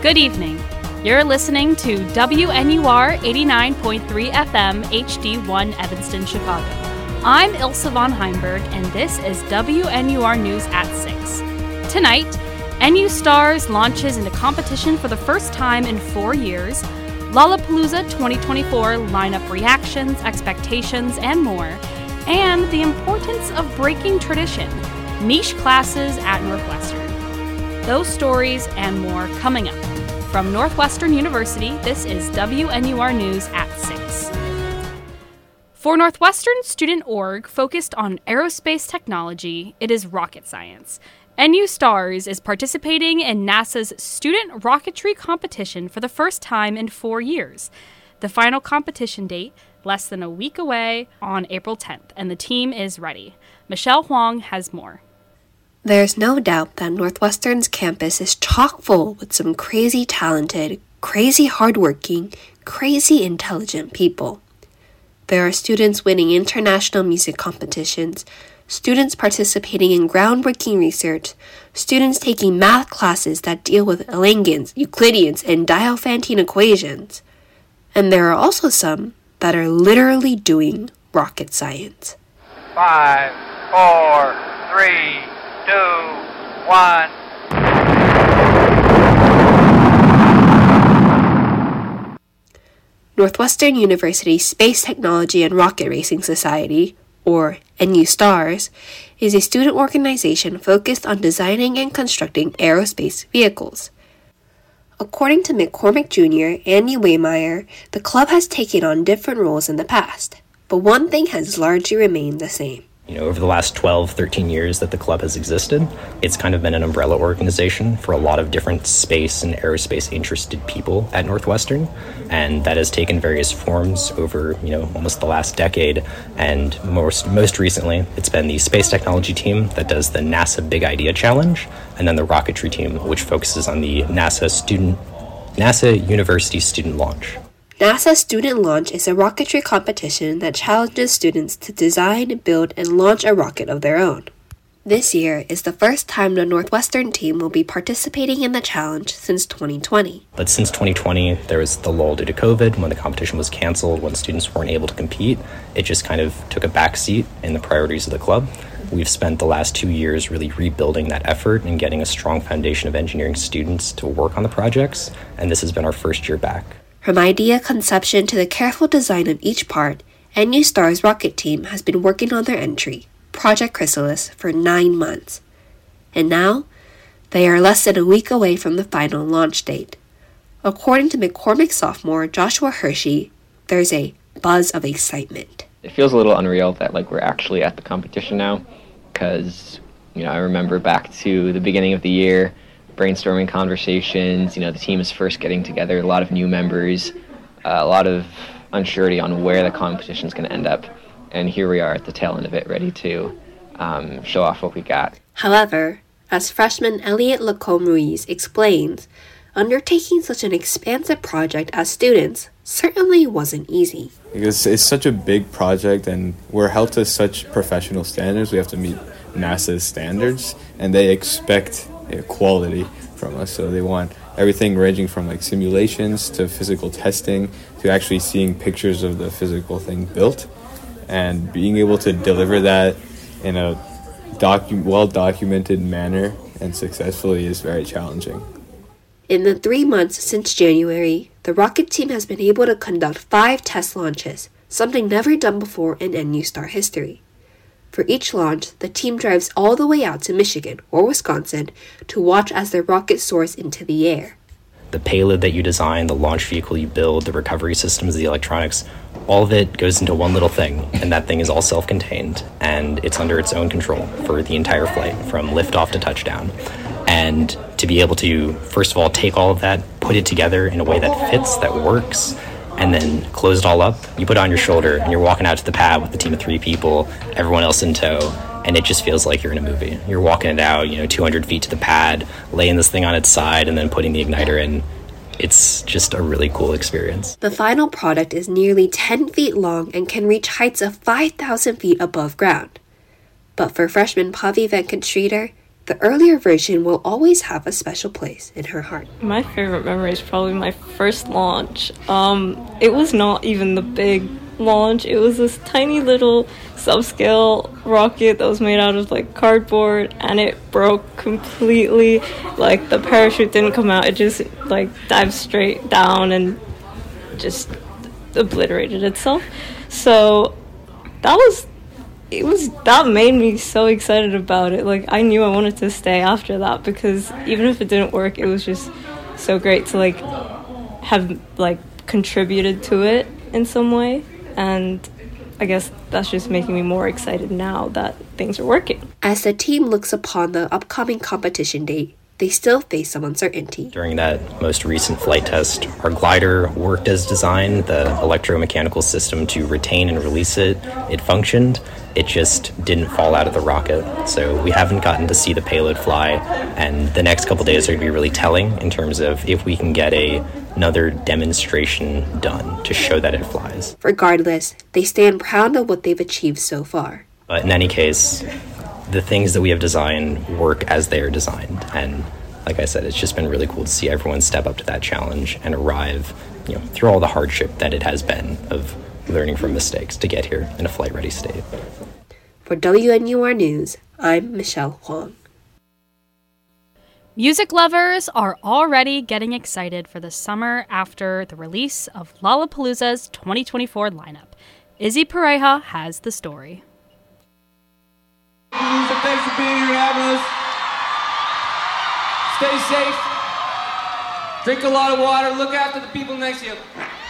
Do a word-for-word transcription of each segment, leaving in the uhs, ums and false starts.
Good evening. You're listening to W N U R eighty-nine point three F M H D one Evanston, Chicago. I'm Ilse von Heimberg, and this is W N U R News at six. Tonight, N U Stars launches into competition for the first time in four years, Lollapalooza twenty twenty-four lineup reactions, expectations, and more, and the importance of breaking tradition, niche classes at Northwestern. Those stories and more coming up. From Northwestern University, this is W N U R News at six. For Northwestern Student Org focused on aerospace technology, it is rocket science. N U Stars is participating in NASA's student rocketry competition for the first time in four years. The final competition date, less than a week away, on April tenth, and the team is ready. Michelle Huang has more. There's no doubt that Northwestern's campus is chock full with some crazy talented, crazy hardworking, crazy intelligent people. There are students winning international music competitions, students participating in groundbreaking research, students taking math classes that deal with Langans, Euclideans, and Diophantine equations. And there are also some that are literally doing rocket science. Five, four, three, two, one. Northwestern University Space Technology and Rocket Racing Society, or N U Stars, is a student organization focused on designing and constructing aerospace vehicles. According to McCormick Junior, Andy Waymeyer, the club has taken on different roles in the past, but one thing has largely remained the same. You know, over the last twelve, thirteen years that the club has existed, it's kind of been an umbrella organization for a lot of different space and aerospace interested people at Northwestern, and that has taken various forms over, you know, almost the last decade. And most most recently, it's been the space technology team that does the NASA Big Idea Challenge, and then the rocketry team, which focuses on the NASA student NASA University Student Launch. NASA Student Launch is a rocketry competition that challenges students to design, build, and launch a rocket of their own. This year is the first time the Northwestern team will be participating in the challenge since twenty twenty. But since twenty twenty, there was the lull due to COVID, when the competition was canceled, when students weren't able to compete. It just kind of took a back seat in the priorities of the club. We've spent the last two years really rebuilding that effort and getting a strong foundation of engineering students to work on the projects, and this has been our first year back. From idea conception to the careful design of each part, N U Star's rocket team has been working on their entry, Project Chrysalis, for nine months. And now, they are less than a week away from the final launch date. According to McCormick sophomore Joshua Hershey, there's a buzz of excitement. It feels a little unreal that like we're actually at the competition now, because you know I remember back to the beginning of the year, brainstorming conversations, you know, the team is first getting together, a lot of new members, uh, a lot of unsurety on where the competition is going to end up. And here we are at the tail end of it, ready to um, show off what we got. However, as freshman Elliot Lacombe-Ruiz explains, undertaking such an expansive project as students certainly wasn't easy. Because it's such a big project and we're held to such professional standards. We have to meet NASA's standards, and they expect quality from us, so they want everything ranging from like simulations to physical testing to actually seeing pictures of the physical thing built, and being able to deliver that in a docu- well-documented manner and successfully is very challenging. In the three months since January, the rocket team has been able to conduct five test launches, something never done before in N U Star history. For each launch, the team drives all the way out to Michigan or Wisconsin to watch as their rocket soars into the air. The payload that you design, the launch vehicle you build, the recovery systems, the electronics, all of it goes into one little thing, and that thing is all self-contained, and it's under its own control for the entire flight, from liftoff to touchdown. And to be able to, first of all, take all of that, put it together in a way that fits, that works, and then close it all up, you put it on your shoulder, and you're walking out to the pad with a team of three people, everyone else in tow, and it just feels like you're in a movie. You're walking it out, you know, two hundred feet to the pad, laying this thing on its side, and then putting the igniter in. It's just a really cool experience. The final product is nearly ten feet long and can reach heights of five thousand feet above ground. But for freshman Pavi Venkat Streeter, the earlier version will always have a special place in her heart. My favorite memory is probably my first launch. Um, it was not even the big launch. It was this tiny little subscale rocket that was made out of like cardboard, and it broke completely. Like the parachute didn't come out. It just like dived straight down and just obliterated itself. So that was it was that made me so excited about it. Like I knew I wanted to stay after that, because even if it didn't work, it was just so great to like have like contributed to it in some way. And I guess that's just making me more excited now that things are working. As the team looks upon the upcoming competition date, they still face some uncertainty. During that most recent flight test, our glider worked as designed. The electromechanical system to retain and release it, it functioned. It just didn't fall out of the rocket. So we haven't gotten to see the payload fly, and the next couple days are going to be really telling in terms of if we can get a, another demonstration done to show that it flies. Regardless, they stand proud of what they've achieved so far. But in any case, the things that we have designed work as they are designed. And like I said, it's just been really cool to see everyone step up to that challenge and arrive, you know, through all the hardship that it has been of learning from mistakes to get here in a flight-ready state. For W N U R News, I'm Michelle Huang. Music lovers are already getting excited for the summer after the release of Lollapalooza's twenty twenty-four lineup. Izzy Pareja has the story. Thanks for being here and having us. Stay safe. Drink a lot of water. Look after the people next to you.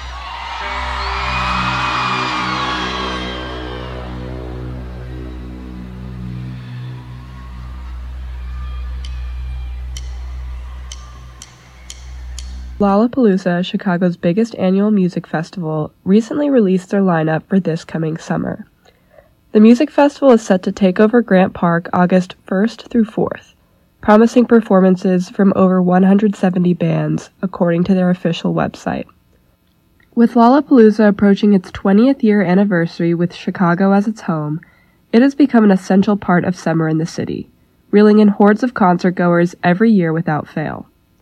Lollapalooza, Chicago's biggest annual music festival, recently released their lineup for this coming summer. The music festival is set to take over Grant Park August first through fourth, promising performances from over one hundred seventy bands, according to their official website. With Lollapalooza approaching its twentieth year anniversary with Chicago as its home, it has become an essential part of summer in the city, reeling in hordes of concertgoers every year without fail.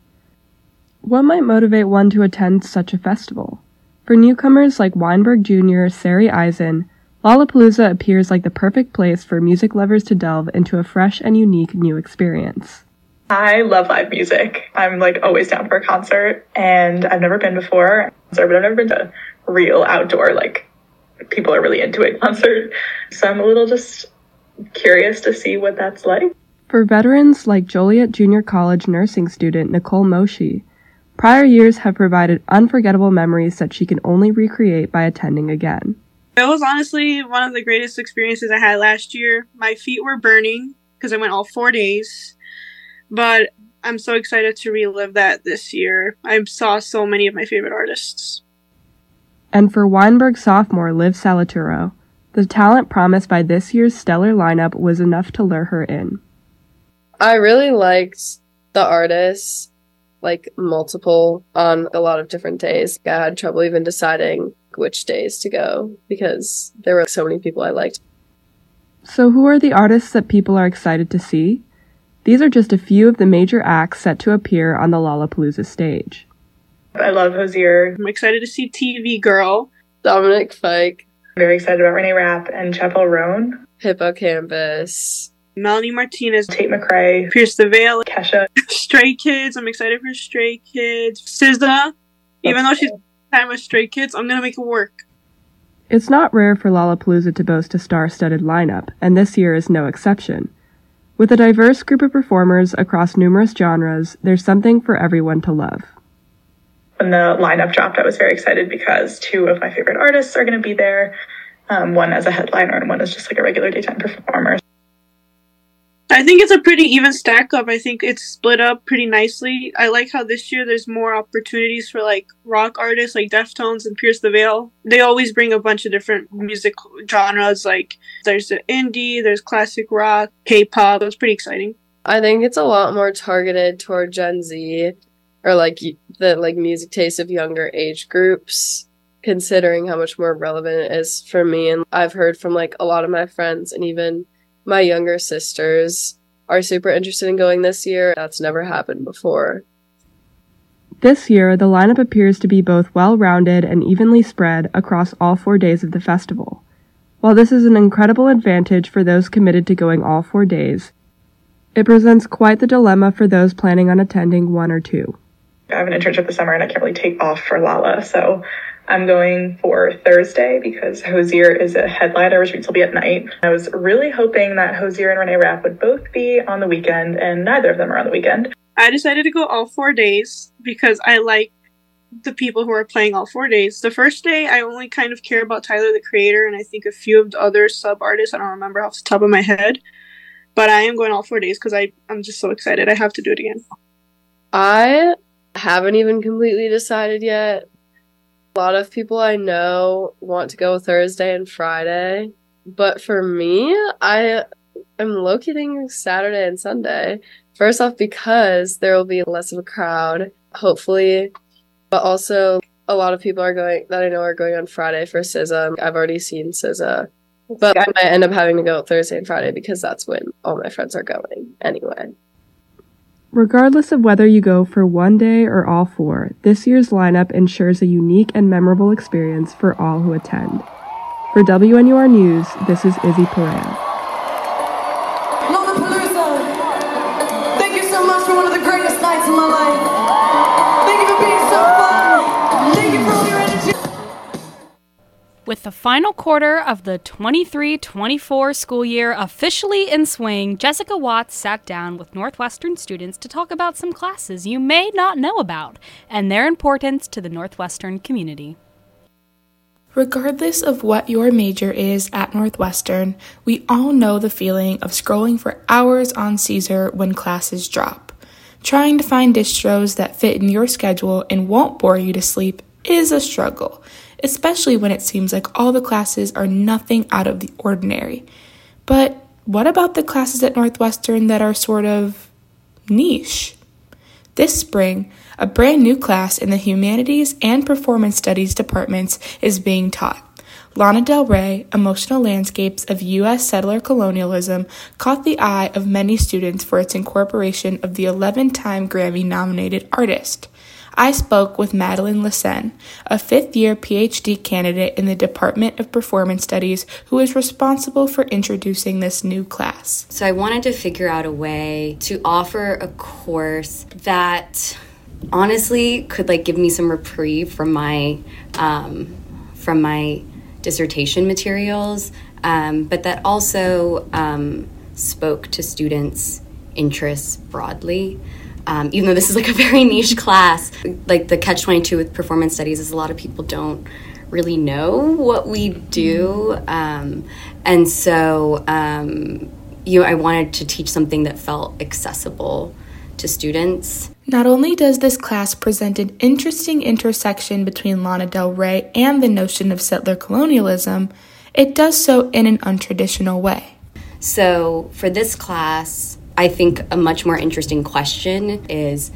What might motivate one to attend such a festival? For newcomers like Weinberg Junior, Sari Eisen, Lollapalooza appears like the perfect place for music lovers to delve into a fresh and unique new experience. I love live music. I'm like always down for a concert, and I've never been before, but I've never been to a real outdoor, like people are really into it concert. So I'm a little just curious to see what that's like. For veterans like Joliet Junior College nursing student Nicole Moshe, prior years have provided unforgettable memories that she can only recreate by attending again. It was honestly one of the greatest experiences I had last year. My feet were burning because I went all four days, but I'm so excited to relive that this year. I saw so many of my favorite artists. And for Weinberg sophomore Liv Salaturo, the talent promised by this year's stellar lineup was enough to lure her in. I really liked the artists, like multiple on a lot of different days. I had trouble even deciding which days to go because there were so many people I liked. So who are the artists that people are excited to see? These are just a few of the major acts set to appear on the Lollapalooza stage. I love Hozier. I'm excited to see T V Girl. Dominic Fike. I'm very excited about Renee Rapp and Chapel Roan. Hippocampus. Melanie Martinez. Tate McRae. Pierce the Veil. Kesha. Stray Kids. I'm excited for Stray Kids. S Z A. Even though she's time with Stray Kids, I'm gonna make it work. It's not rare for Lollapalooza to boast a star-studded lineup, and this year is no exception. With a diverse group of performers across numerous genres, there's something for everyone to love. When the lineup dropped, I was very excited because two of my favorite artists are going to be there. Um, one as a headliner and one as just like a regular daytime performer. I think it's a pretty even stack up. I think it's split up pretty nicely. I like how this year there's more opportunities for like rock artists like Deftones and Pierce the Veil. They always bring a bunch of different music genres. Like there's the indie, there's classic rock, K-pop. It was pretty exciting. I think it's a lot more targeted toward Gen Z or like the like music taste of younger age groups, considering how much more relevant it is for me. And I've heard from like a lot of my friends and even my younger sisters are super interested in going this year. That's never happened before. This year, the lineup appears to be both well-rounded and evenly spread across all four days of the festival. While this is an incredible advantage for those committed to going all four days, it presents quite the dilemma for those planning on attending one or two. I have an internship this summer and I can't really take off for Lala, so I'm going for Thursday because Hozier is a headliner, which means he'll be at night. I was really hoping that Hozier and Renee Rapp would both be on the weekend, and neither of them are on the weekend. I decided to go all four days because I like the people who are playing all four days. The first day, I only kind of care about Tyler, the Creator, and I think a few of the other sub-artists. I don't remember off the top of my head. But I am going all four days because I'm just so excited. I have to do it again. I haven't even completely decided yet. A lot of people I know want to go Thursday and Friday. But for me, I am low-key thinking Saturday and Sunday. First off, because there will be less of a crowd, hopefully. But also, a lot of people are going that I know are going on Friday for S Z A. I've already seen S Z A. But I might end up having to go Thursday and Friday because that's when all my friends are going anyway. Regardless of whether you go for one day or all four, this year's lineup ensures a unique and memorable experience for all who attend. For W N U R News, this is Izzy Perea. Lollapalooza! Thank you so much for one of the greatest nights in my life. Thank you for being so fun. Thank you for all your energy. With the final quarter of the twenty-three twenty-four school year officially in swing, Jessica Watts sat down with Northwestern students to talk about some classes you may not know about and their importance to the Northwestern community. Regardless of what your major is at Northwestern, we all know the feeling of scrolling for hours on Caesar when classes drop. Trying to find distros that fit in your schedule and won't bore you to sleep is a struggle, especially when it seems like all the classes are nothing out of the ordinary. But what about the classes at Northwestern that are sort of niche? This spring, a brand new class in the Humanities and Performance Studies departments is being taught. Lana Del Rey, Emotional Landscapes of U S Settler Colonialism, caught the eye of many students for its incorporation of the eleven-time Grammy-nominated artist. I spoke with Madeline Lassen, a fifth-year P H D candidate in the Department of Performance Studies who is responsible for introducing this new class. So I wanted to figure out a way to offer a course that honestly could like give me some reprieve from my um, from my dissertation materials, um, but that also um, spoke to students' interests broadly. Um, even though this is like a very niche class, like the catch twenty-two with performance studies is a lot of people don't really know what we do. Um, and so, um, you know, I wanted to teach something that felt accessible to students. Not only does this class present an interesting intersection between Lana Del Rey and the notion of settler colonialism, it does so in an untraditional way. So for this class, I think a much more interesting question is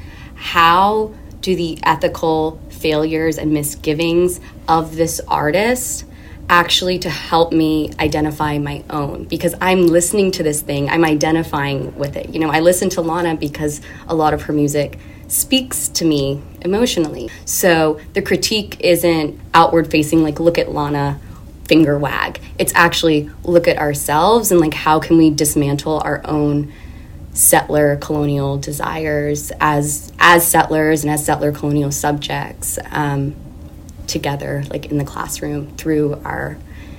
how do the ethical failures and misgivings of this artist actually to help me identify my own? Because I'm listening to this thing, I'm identifying with it. You know, I listen to Lana because a lot of her music speaks to me emotionally. So the critique isn't outward facing, like look at Lana, finger wag. It's actually look at ourselves and like how can we dismantle our own settler colonial desires as as settlers and as settler colonial subjects um, together, like in the classroom, through our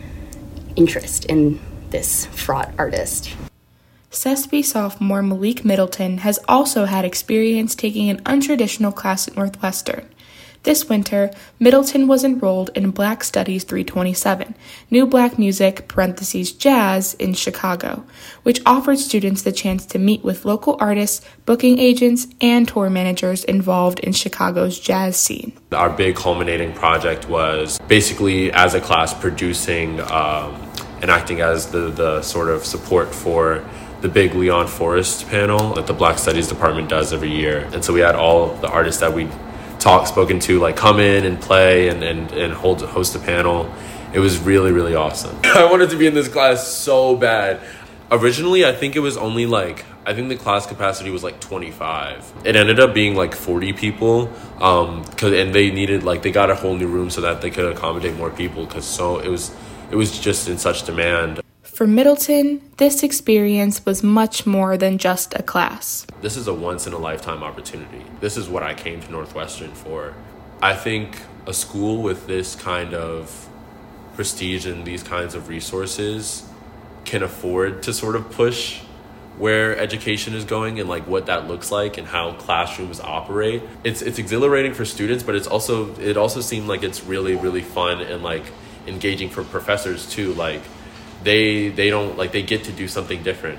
interest in this fraught artist. S E S P sophomore Malik Middleton has also had experience taking an untraditional class at Northwestern. This winter, Middleton was enrolled in Black Studies three twenty-seven, New Black Music, parentheses jazz, in Chicago, which offered students the chance to meet with local artists, booking agents, and tour managers involved in Chicago's jazz scene. Our big culminating project was basically, as a class, producing um, and acting as the, the sort of support for the big Leon Forrest panel that the Black Studies department does every year. And so we had all the artists that we talk spoken to like come in and play and, and, and hold host a panel. It was really, really awesome. I wanted to be in this class so bad. Originally, I think it was only like I think the class capacity was like twenty-five. It ended up being like forty people, um, cause, and they needed, like, they got a whole new room so that they could accommodate more people, because so it was, it was just in such demand. For Middleton, this experience was much more than just a class. This is a once-in-a-lifetime opportunity. This is what I came to Northwestern for. I think a school with this kind of prestige and these kinds of resources can afford to sort of push where education is going and like what that looks like and how classrooms operate. It's it's exhilarating for students, but it's also it also seemed like it's really, really fun and like engaging for professors too. Like they they don't like they get to do something different.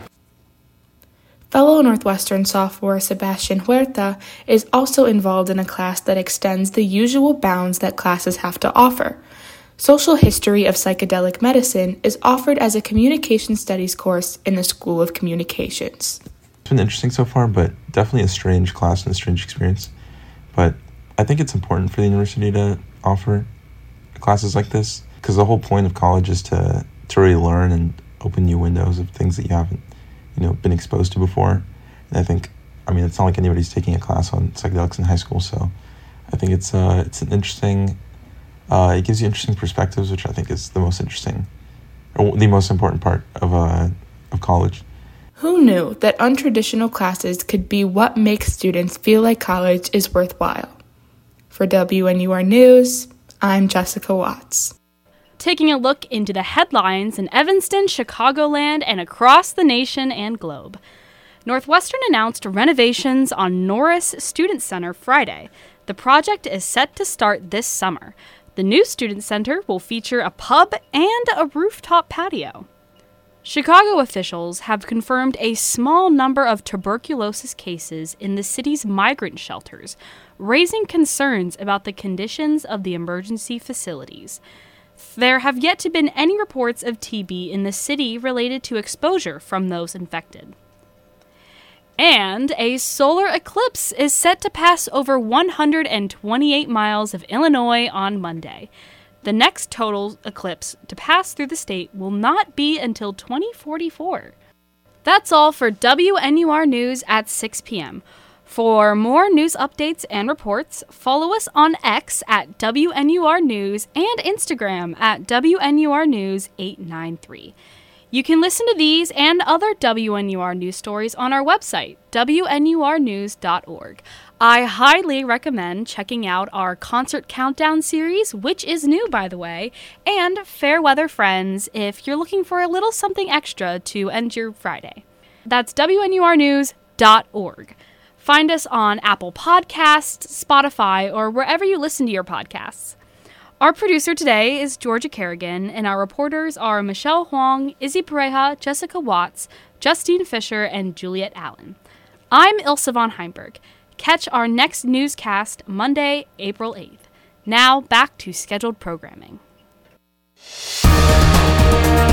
Fellow Northwestern sophomore Sebastian Huerta is also involved in a class that extends the usual bounds that classes have to offer. Social History of Psychedelic Medicine is offered as a communication studies course in the School of Communications. It's been interesting so far, but definitely a strange class and a strange experience. But I think it's important for the university to offer classes like this, because the whole point of college is to, to really learn and open new windows of things that you haven't, you know, been exposed to before. And I think, I mean, it's not like anybody's taking a class on psychedelics in high school, so I think it's uh, it's an interesting... Uh, it gives you interesting perspectives, which I think is the most interesting, or the most important part of uh, of college. Who knew that untraditional classes could be what makes students feel like college is worthwhile? For W N U R News, I'm Jessica Watts. Taking a look into the headlines in Evanston, Chicagoland, and across the nation and globe. Northwestern announced renovations on Norris Student Center Friday. The project is set to start this summer. The new Student Center will feature a pub and a rooftop patio. Chicago officials have confirmed a small number of tuberculosis cases in the city's migrant shelters, raising concerns about the conditions of the emergency facilities. There have yet to been any reports of T B in the city related to exposure from those infected. And a solar eclipse is set to pass over one hundred twenty-eight miles of Illinois on Monday. The next total eclipse to pass through the state will not be until twenty forty-four. That's all for W N U R News at six p.m. For more news updates and reports, follow us on X at W N U R News and Instagram at W N U R News eight nine three. You can listen to these and other W N U R news stories on our website, W N U R news dot org. I highly recommend checking out our concert countdown series, which is new, by the way, and Fairweather Friends if you're looking for a little something extra to end your Friday. That's W N U R news dot org. Find us on Apple Podcasts, Spotify, or wherever you listen to your podcasts. Our producer today is Georgia Kerrigan, and our reporters are Michelle Huang, Izzy Pareja, Jessica Watts, Justine Fisher, and Juliet Allen. I'm Ilse von Heimberg. Catch our next newscast Monday, April eighth. Now, back to scheduled programming.